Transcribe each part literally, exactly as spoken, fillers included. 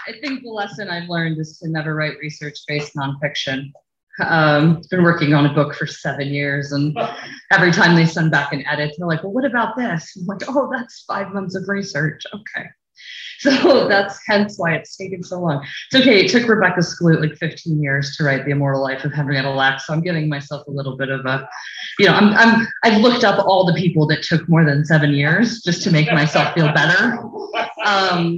I think the lesson I've learned is to never write research-based nonfiction. Um, I've been working on a book for seven years, and every time they send back an edit, they're like, well, what about this? I'm like, oh, that's five months of research. Okay. So that's hence why it's taken so long. It's okay. It took Rebecca Skloot like fifteen years to write The Immortal Life of Henrietta Lacks. So I'm giving myself a little bit of a, you know, I'm, I'm, I've looked up all the people that took more than seven years just to make myself feel better. Um,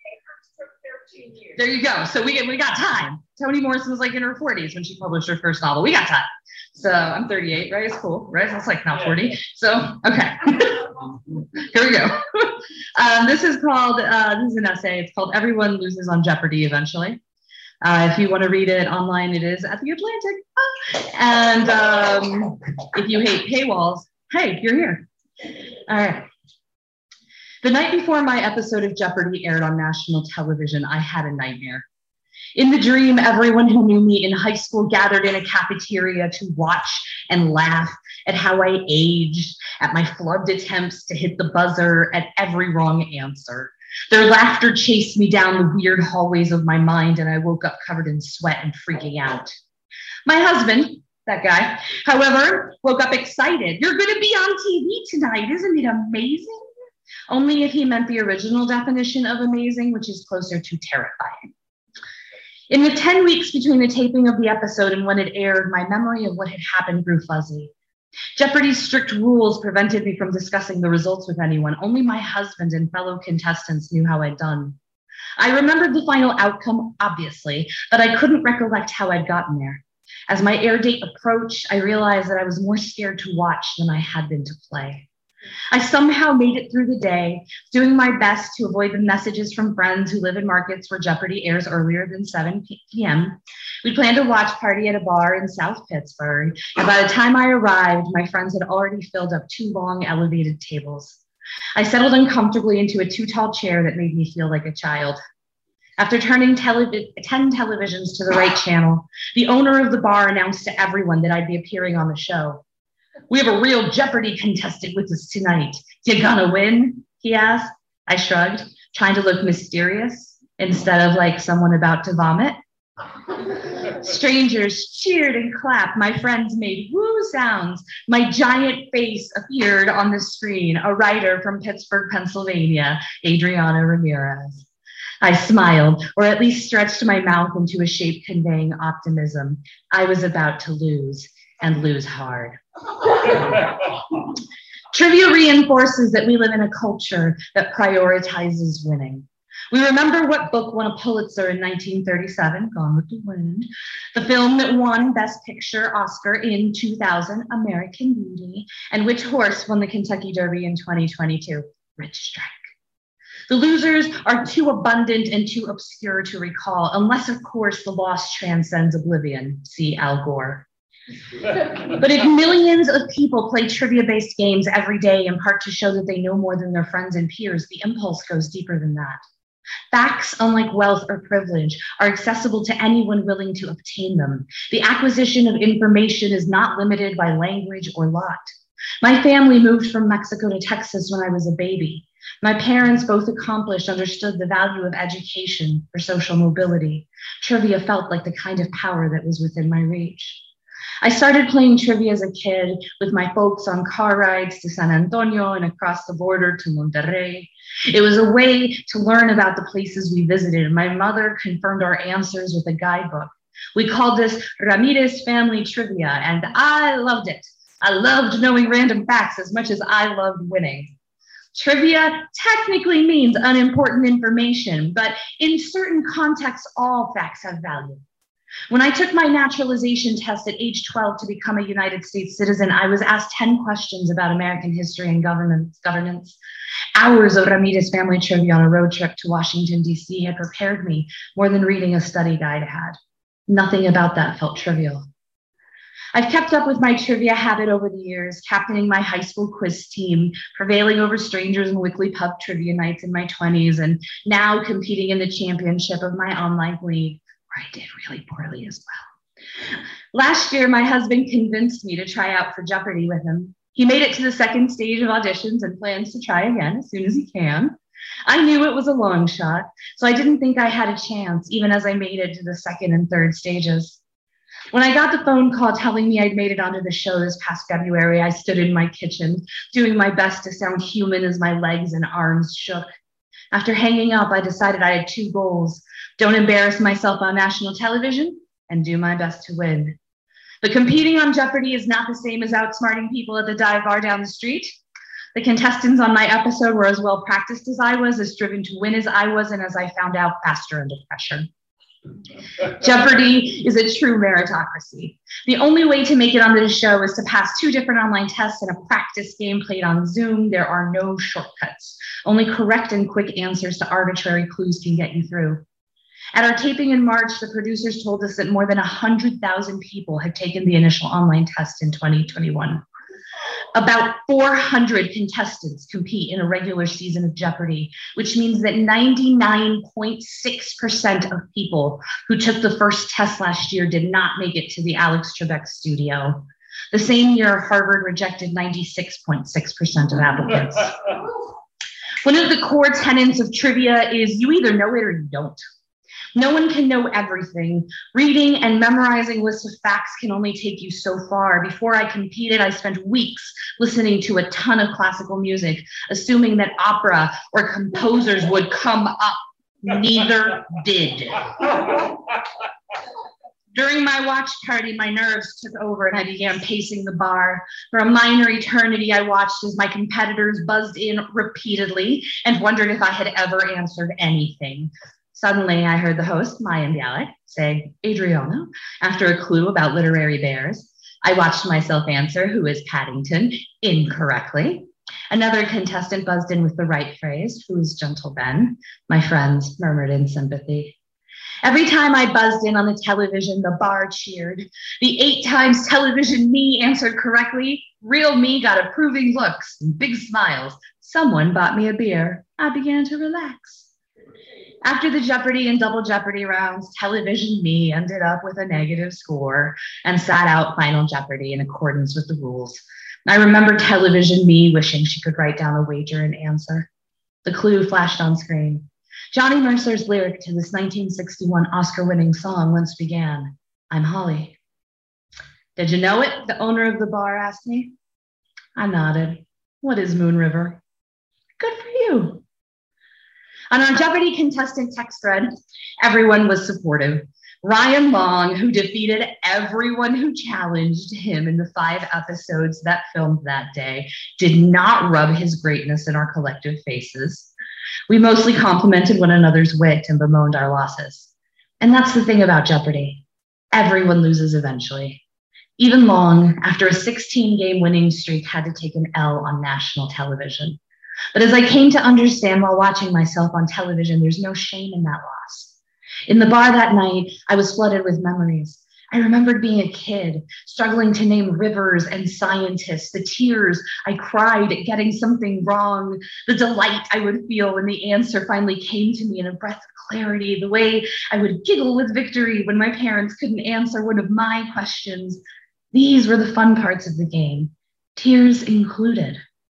there you go. So we, we got time. Toni Morrison was like in her forties when she published her first novel. We got time. So I'm thirty-eight, right? It's cool, right? That's like not forty. So, okay. Here we go. Um, this is called, uh, this is an essay. It's called Everyone Loses on Jeopardy Eventually. Uh, if you want to read it online, it is at The Atlantic. And um, if you hate paywalls, hey, you're here. All right. The night before my episode of Jeopardy aired on national television, I had a nightmare. In the dream, everyone who knew me in high school gathered in a cafeteria to watch and laugh at how I aged, at my flubbed attempts to hit the buzzer, at every wrong answer. Their laughter chased me down the weird hallways of my mind, and I woke up covered in sweat and freaking out. My husband, that guy, however, woke up excited. You're going to be on T V tonight. Isn't it amazing? Only if he meant the original definition of amazing, which is closer to terrifying. In the ten weeks between the taping of the episode and when it aired, my memory of what had happened grew fuzzy. Jeopardy's strict rules prevented me from discussing the results with anyone. Only my husband and fellow contestants knew how I'd done. I remembered the final outcome, obviously, but I couldn't recollect how I'd gotten there. As my air date approached, I realized that I was more scared to watch than I had been to play. I somehow made it through the day, doing my best to avoid the messages from friends who live in markets where Jeopardy airs earlier than seven p m We planned a watch party at a bar in South Pittsburgh, and by the time I arrived, my friends had already filled up two long elevated tables. I settled uncomfortably into a too-tall chair that made me feel like a child. After turning televi- ten televisions to the right channel, the owner of the bar announced to everyone that I'd be appearing on the show. We have a real Jeopardy contestant with us tonight. You gonna win? He asked. I shrugged, trying to look mysterious instead of like someone about to vomit. Strangers cheered and clapped. My friends made woo sounds. My giant face appeared on the screen. A writer from Pittsburgh, Pennsylvania, Adriana Ramirez. I smiled, or at least stretched my mouth into a shape conveying optimism. I was about to lose, and lose hard. Trivia reinforces that we live in a culture that prioritizes winning. We remember what book won a Pulitzer in nineteen thirty-seven, Gone with the Wind, the film that won Best Picture Oscar in two thousand, American Beauty, and which horse won the Kentucky Derby in twenty twenty-two, Rich Strike. The losers are too abundant and too obscure to recall, unless, of course, the loss transcends oblivion. See Al Gore. But if millions of people play trivia-based games every day, in part to show that they know more than their friends and peers, the impulse goes deeper than that. Facts, unlike wealth or privilege, are accessible to anyone willing to obtain them. The acquisition of information is not limited by language or lot. My family moved from Mexico to Texas when I was a baby. My parents, both accomplished, understood the value of education for social mobility. Trivia felt like the kind of power that was within my reach. I started playing trivia as a kid with my folks on car rides to San Antonio and across the border to Monterrey. It was a way to learn about the places we visited. My mother confirmed our answers with a guidebook. We called this Ramirez Family Trivia, and I loved it. I loved knowing random facts as much as I loved winning. Trivia technically means unimportant information, but in certain contexts, all facts have value. When I took my naturalization test at age twelve to become a United States citizen, I was asked ten questions about American history and governance. governance. Hours of Ramirez Family Trivia on a road trip to Washington, D C had prepared me more than reading a study guide had. Nothing about that felt trivial. I've kept up with my trivia habit over the years, captaining my high school quiz team, prevailing over strangers in weekly pub trivia nights in my twenties, and now competing in the championship of my online league, where I did really poorly as well. Last year, my husband convinced me to try out for Jeopardy with him. He made it to the second stage of auditions and plans to try again as soon as he can. I knew it was a long shot, so I didn't think I had a chance, even as I made it to the second and third stages. When I got the phone call telling me I'd made it onto the show this past February, I stood in my kitchen, doing my best to sound human as my legs and arms shook. After hanging up, I decided I had two goals: don't embarrass myself on national television and do my best to win. But competing on Jeopardy is not the same as outsmarting people at the dive bar down the street. The contestants on my episode were as well practiced as I was, as driven to win as I was, and as I found out, faster under pressure. Jeopardy is a true meritocracy. The only way to make it onto the show is to pass two different online tests and a practice game played on Zoom. There are no shortcuts. Only correct and quick answers to arbitrary clues can get you through. At our taping in March, the producers told us that more than one hundred thousand people had taken the initial online test in twenty twenty-one. About four hundred contestants compete in a regular season of Jeopardy, which means that ninety-nine point six percent of people who took the first test last year did not make it to the Alex Trebek studio. The same year, Harvard rejected ninety-six point six percent of applicants. One of the core tenets of trivia is you either know it or you don't. No one can know everything. Reading and memorizing lists of facts can only take you so far. Before I competed, I spent weeks listening to a ton of classical music, assuming that opera or composers would come up. Neither did. During my watch party, my nerves took over and I began pacing the bar. For a minor eternity, I watched as my competitors buzzed in repeatedly and wondered if I had ever answered anything. Suddenly, I heard the host, Mayim Bialik, say, Adriano, after a clue about literary bears. I watched myself answer, who is Paddington, incorrectly. Another contestant buzzed in with the right phrase, who is Gentle Ben? My friends murmured in sympathy. Every time I buzzed in on the television, the bar cheered. The eight times television me answered correctly, real me got approving looks and big smiles. Someone bought me a beer. I began to relax. After the Jeopardy and Double Jeopardy rounds, television me ended up with a negative score and sat out Final Jeopardy in accordance with the rules. I remember television me wishing she could write down a wager and answer. The clue flashed on screen. Johnny Mercer's lyric to this nineteen sixty-one Oscar-winning song once began, I'm Holly. Did you know it? The owner of the bar asked me. I nodded. What is Moon River? Good for you. On our Jeopardy contestant text thread, everyone was supportive. Ryan Long, who defeated everyone who challenged him in the five episodes that filmed that day, did not rub his greatness in our collective faces. We mostly complimented one another's wit and bemoaned our losses. And that's the thing about Jeopardy. Everyone loses eventually. Even Long, after a sixteen game winning streak, had to take an L on national television. But as I came to understand while watching myself on television, there's no shame in that loss. In the bar that night, I was flooded with memories. I remembered being a kid, struggling to name rivers and scientists, the tears I cried at getting something wrong, the delight I would feel when the answer finally came to me in a breath of clarity, the way I would giggle with victory when my parents couldn't answer one of my questions. These were the fun parts of the game, tears included.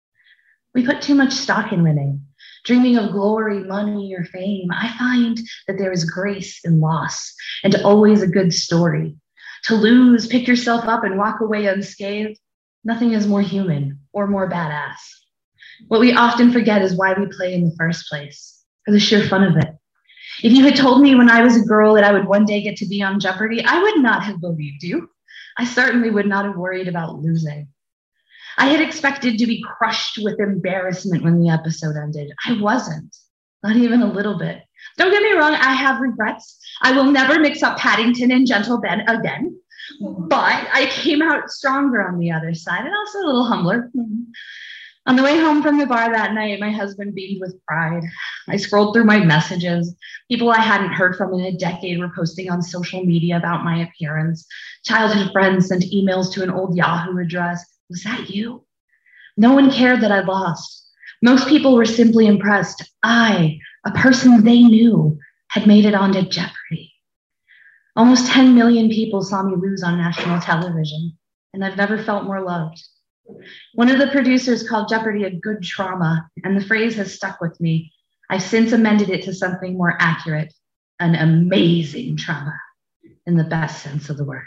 We put too much stock in winning, dreaming of glory, money, or fame. I find that there is grace in loss and always a good story. To lose, pick yourself up, and walk away unscathed, nothing is more human or more badass. What we often forget is why we play in the first place, for the sheer fun of it. If you had told me when I was a girl that I would one day get to be on Jeopardy, I would not have believed you. I certainly would not have worried about losing. I had expected to be crushed with embarrassment when the episode ended. I wasn't, not even a little bit. Don't get me wrong, I have regrets. I will never mix up Paddington and Gentle Ben again, but I came out stronger on the other side and also a little humbler. On the way home from the bar that night, my husband beamed with pride. I scrolled through my messages. People I hadn't heard from in a decade were posting on social media about my appearance. Childhood friends sent emails to an old Yahoo address. Was that you? No one cared that I lost. Most people were simply impressed. I, a person they knew, had made it onto Jeopardy. Almost ten million people saw me lose on national television, and I've never felt more loved. One of the producers called Jeopardy a good trauma, and the phrase has stuck with me. I've since amended it to something more accurate, an amazing trauma in the best sense of the word.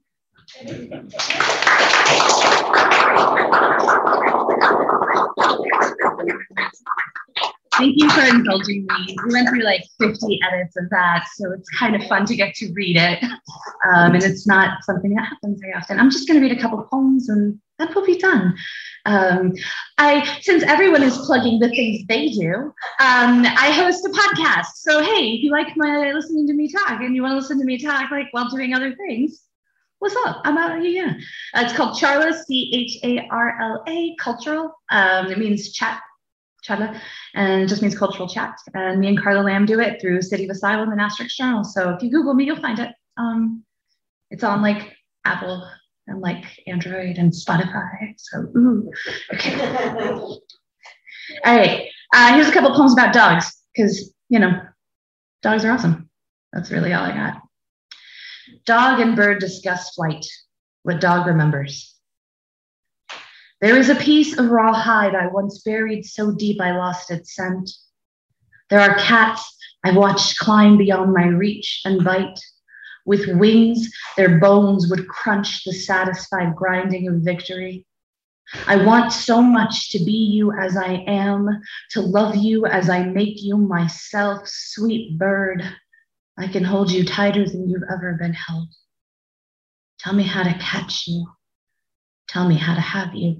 Thank you for indulging me. We went through like fifty edits of that, so it's kind of fun to get to read it. Um, and it's not something that happens very often. I'm just going to read a couple of poems and that will be done. Um, I, since everyone is plugging the things they do, um, I host a podcast. So hey, if you like my listening to me talk and you want to listen to me talk like while doing other things, what's up? I'm out here. Yeah. Uh, it's called Charla, C H A R L A, cultural. Um, it means chat. Charla, and it just means cultural chat. And me and Carla Lamb do it through City of Asylum and Asterix Journal. So if you Google me, you'll find it. Um, it's on like Apple and like Android and Spotify. So, ooh, okay. All right, uh, here's a couple poems about dogs, because, you know, dogs are awesome. That's really all I got. Dog and bird discuss flight, what dog remembers. There is a piece of raw hide I once buried so deep I lost its scent. There are cats I watched climb beyond my reach and bite. With wings, their bones would crunch the satisfied grinding of victory. I want so much to be you as I am, to love you as I make you myself, sweet bird. I can hold you tighter than you've ever been held. Tell me how to catch you. Tell me how to have you.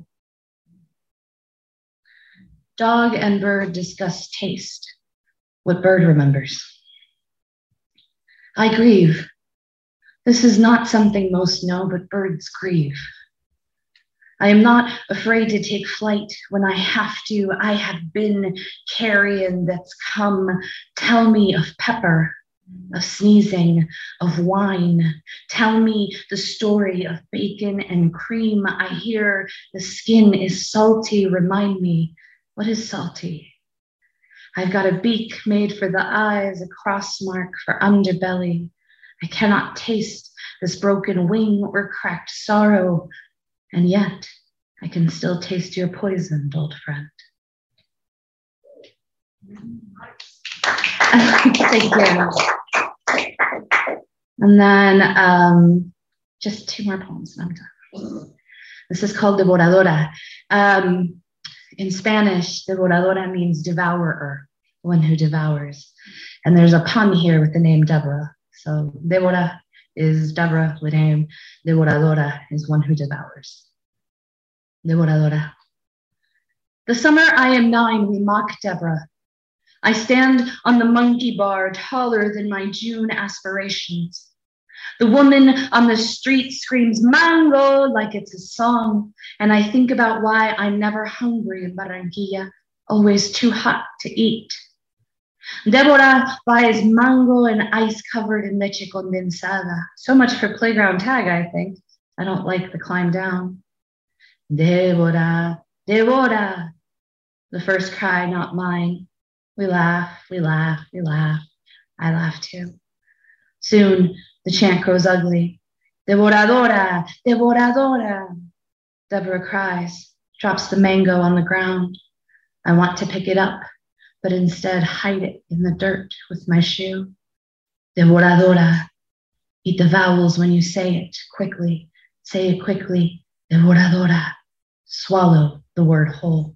Dog and bird discuss taste, what bird remembers. I grieve. This is not something most know, but birds grieve. I am not afraid to take flight when I have to. I have been carrion that's come. Tell me of pepper, of sneezing, of wine. Tell me the story of bacon and cream. I hear the skin is salty. Remind me, what is salty? I've got a beak made for the eyes, a cross mark for underbelly. I cannot taste this broken wing or cracked sorrow, and yet I can still taste your poisoned old friend. Thank you. And then um, just two more poems and I'm done. This is called Devoradora. Um, in Spanish, Devoradora means devourer, one who devours. And there's a pun here with the name Deborah. So Devora is Deborah, the name. Devoradora is one who devours. Devoradora. The summer I am nine, we mock Deborah. I stand on the monkey bar, taller than my June aspirations. The woman on the street screams mango like it's a song, and I think about why I'm never hungry in Barranquilla, always too hot to eat. Deborah buys mango and ice covered in leche condensada. So much for playground tag, I think. I don't like the climb down. Deborah, Deborah, the first cry, not mine. We laugh, we laugh, we laugh. I laugh too. Soon, the chant grows ugly. Devoradora, Devoradora. Deborah cries, drops the mango on the ground. I want to pick it up, but instead hide it in the dirt with my shoe. Devoradora. Eat the vowels when you say it quickly. Say it quickly. Devoradora. Swallow the word whole.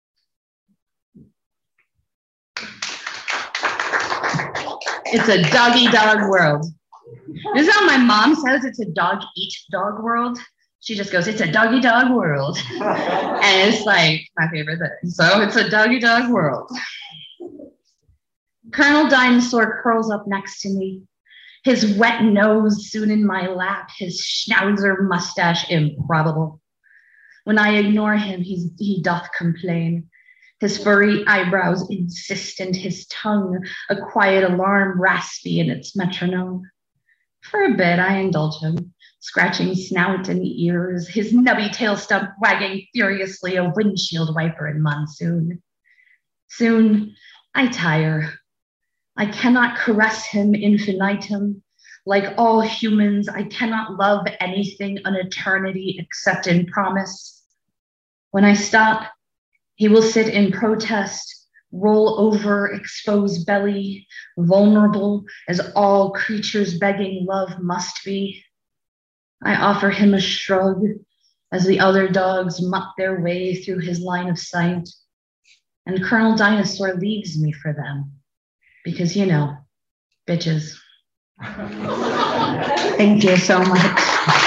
It's a doggy dog world. This is how my mom says it's a dog eat dog world. She just goes, it's a doggy dog world. And it's like my favorite thing. So it's a doggy dog world. Colonel Dinosaur curls up next to me. His wet nose soon in my lap, his schnauzer mustache improbable. When I ignore him, he's, he doth complain. His furry eyebrows insistent, his tongue a quiet alarm, raspy in its metronome. For a bit, I indulge him, scratching snout and ears, his nubby tail stump wagging furiously, a windshield wiper in monsoon. Soon, I tire. I cannot caress him infinitum. Like all humans, I cannot love anything an eternity except in promise. When I stop, he will sit in protest, roll over, exposed belly, vulnerable as all creatures begging love must be. I offer him a shrug as the other dogs muck their way through his line of sight, and Colonel Dinosaur leaves me for them because, you know, bitches. Thank you so much.